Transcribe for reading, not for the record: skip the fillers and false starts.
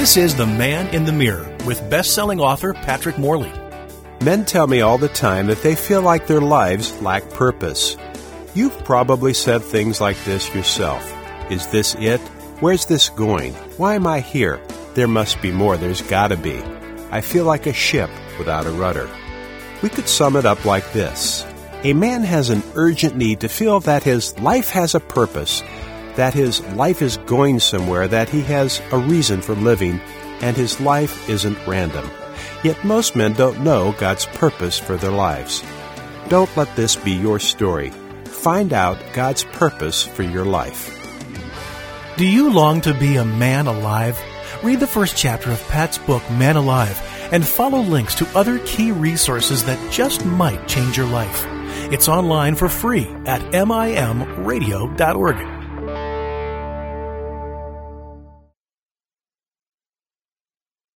This is The Man in the Mirror with best-selling author Patrick Morley. Men tell me all the time that they feel like their lives lack purpose. You've probably said things like this yourself. Is this it? Where's this going? Why am I here? There must be more. There's gotta be. I feel like a ship without a rudder. We could sum it up like this. A man has an urgent need to feel that his life has a purpose, that his life is going somewhere, that he has a reason for living, and his life isn't random. Yet most men don't know God's purpose for their lives. Don't let this be your story. Find out God's purpose for your life. Do you long to be a man alive? Read the first chapter of Pat's book, Man Alive, and follow links to other key resources that just might change your life. It's online for free at mimradio.org.